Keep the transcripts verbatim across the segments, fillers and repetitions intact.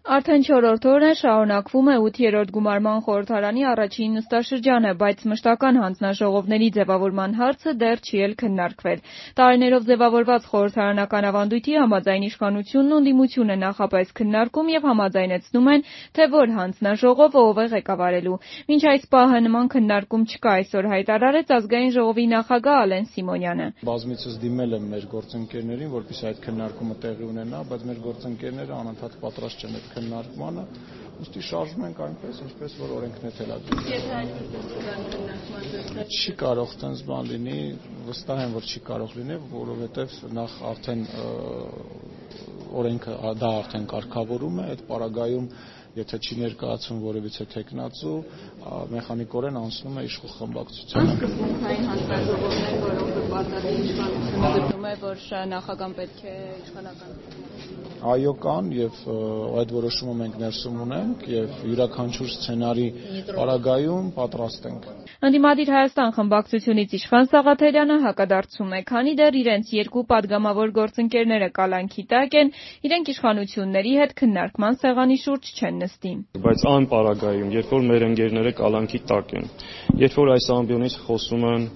Արդեն չորրորդ օրն է շարունակվում է ութերորդ գումարման խորհրդարանի առաջին նստաշրջանը, բայց մշտական հանձնաժողովների ձևավորման հարցը դեռ չի էլ քննարկվել։ Տարիներով ձևավորված խորհրդարանական ավանդույթի համաձայն իշխանությունն ու ընդդիմությունը նախապես քննարկում եւ համաձայնեցնում են, թե որ հանձնաժողովը ով է ղեկավարելու։ Մինչ այս պահը նման քննարկում չկա, այսօր հայտարարեց Ազգային ժողովի նախագահ Ալեն Սիմոնյանը։ Բազմիցս դիմել եմ մեր գործընկերներին, որպեսզի այդ քննարկումը տեղի ունենա, բայց մեր գործընկերները անընդհատ պատրաստ չեն այդ քննարկմանը, ուստի շարժում ենք այնպես, ինչպես որ օրենքն է թելադրում։ Չի կարող տենց բան լինի, վստահ եմ, որ չի կարող լինի, որովհետև նախ արդեն օրենքը դա արդեն կարգավորում է, այդ պարագայում եթե չի ներկայացվում որևիցե թեկնածու, մեխանիկորեն անցնում է իշխող խմբակցությանը։ Սկզբունքային հանձնաժողովներ, որոնք պատահի իշխանությունը գտնում է, որ նախագահան պետք է իշխանական։ Այո, կան եւ այդ որոշումը մենք ներսում ունենք եւ յուրաքանչյուր սցենարի պարագայում պատրաստ ենք։ Ընդդիմադիր Հայաստան խմբակցությունից իշխան Սաղաթելյանը հակադարձում է, քանի դեռ իրենց երկու падգամավոր գործընկերները կալանքի տակ են, իրենք իշխանությունների հետ քննարկման սեղանի շուրջ չեն նստի։ Բայց այն պարագայում, երբ որ մեր ընկերները կալանքի տակ են, երբ որ այս ամբիոնից խոսում են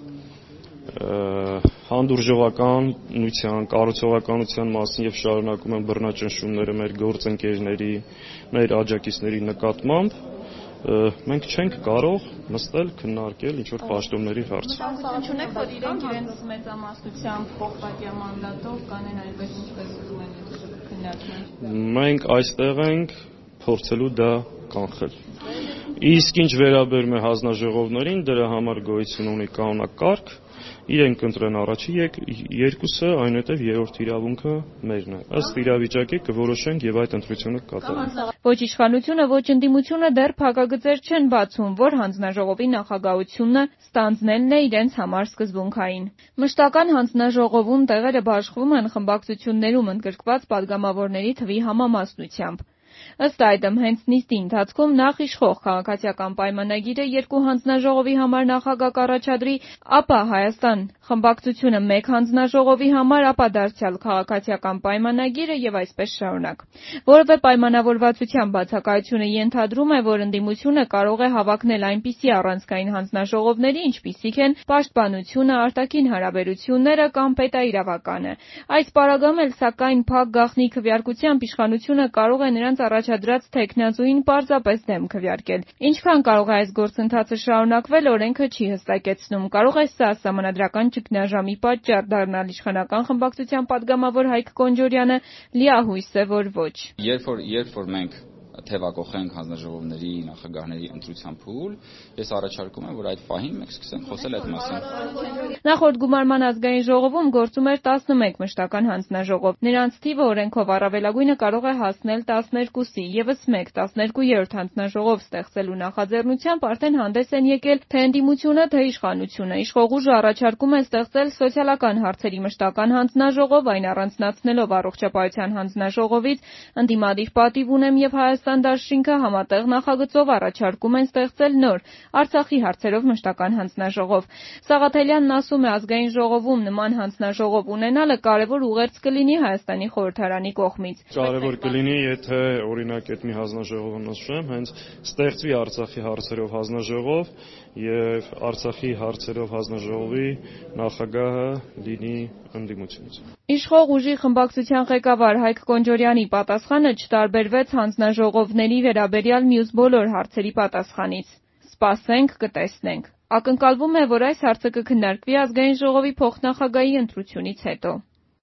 հանդուրժողականության, կառուցողականության մասին եւ շարունակում են բռնաճնշումները մեր գործընկերների, մեր աջակիցների նկատմամբ, մենք չենք կարող նստել քննարկել ինչ-որ պաշտոնների հարց։ Չունեք, որ իրենք իրենց մեծամասնությամբ փոխպատյան մանդատով կանեն այնպես ինչպես ուզում են քննարկել։ Մենք այստեղ ենք փորձելու դա կանխել։ Իսկ ինչ վերաբերում է հանձնաժողովներին, դրա համար գոյություն ունի կանոնակարգ, իրենք ընտրեն առաջի երկուսը, այնուհետև երրորդ իրավունքը մերն է։ Ըստ իրավիճակի կորոշենք եւ այդ ընտրությունը կատարենք։ Ոչ իշխանությունը, ոչ ընդդիմությունը դեռ փակագծեր չեն բացում, որ հանձնաժողովի նախագահությունը ստանձնելն է իրենց համար սկզբունքային։ Մշտական հանձնաժողովում տեղերը բաշխվում են խմբակցություններում ընդգրկված падգամավորների թվի համամասնությամբ։ Ըստ այդմ, հենց նիստի ընթացքում նախ իշխող քաղաքացիական պայմանագիրը երկու հանձնաժողովի համար նախագահ կառաջադրի, ապա Հայաստան խմբակցությունը մեկ հանձնաժողովի համար, ապա դարձյալ քաղաքացիական պայմանագիրը եւ այսպես շարունակ։ Որևէ պայմանավորվածության բացակայությունը ենթադրում է, որ ընդդիմությունը կարող է հավակնել այնպիսի առանցքային հանձնաժողովների, ինչպիսիք են պաշտպանությունը, արտաքին հարաբերությունները կամ պետաիրավականը։ Այս պարագայում էլ սակայն փակ գաղտնի քվեարկությամբ իշխանությունը կարող է նրանց առաջադրած թեկնածուին պարզապես դեմ քվեարկել։ Ինչքան կարող է այս գործընթացը շարունակվել, օրենքը չի հստակեցնում։ Կարող է սա սահմանադրական ճգնաժամի պատճառ դառնալ, իշխանական խմբակցության падգամավոր Հայկ Կոնջորյանը լիահույս է, որ ոչ։ Երբ որ երբ որ մենք թեվակողենք հանձնաժողովների նախագահների ընտրության փուլ, ես առաջարկում եմ, որ այդ պահին մենք սկսենք խոսել այդ մասին։ Նախորդ գումարման ազգային ժողովում գործում էր տասնմեկ մշտական հանձնաժողով։ Նրանց թիվը օրենքով առավելագույնը կարող է հասնել տասներկուսի, եւս մեկ տասներկուերորդ հանձնաժողով ստեղծելու նախաձեռնությամբ արդեն հանդես են եկել թե ընդդիմությունը, թե իշխանությունը։ Իշխող ուժը առաջարկում է ստեղծել սոցիալական հարցերի մշտական հանձնաժողով, այն առանձնացնելով առողջապահության հանձնաժողովից, ընդդիմադիր պատիվ ունեմ եւ Հայաստան դաշինքը համատեղ նախագծով առաջարկում են ստեղծել նոր Արցախի հարցերով մշտական հանձնաժողով։ Սաղաթելյանն ասում է, ազգային ժողովում նման հանձնաժողով ունենալը կարևոր ուղերձ կլինի Հայաստանի խորհրդարանի կողմից։ Կարևոր կլինի, եթե օրինակ այդ մի հանձնաժողովը նշեմ, հենց ստեղծվի Արցախի հարցերով հանձնաժողով եւ Արցախի հարցերով հանձնաժողովի նախագահը լինի ընդդիմությունից։ Իշխող ուժի խմբակցության ղեկավար Հայկ Կոնջորյանի պատասխանը չտարբերվեց հանձնաժողովների վերաբերյալ մյուս բոլոր հարցերի պատասխանից։ Սպասենք, կտեսնենք։ Ակնկալվում է, որ այս հարցը կքննարկվի ազգային ժողովի փոխնախագահի ընտրությունից հետո։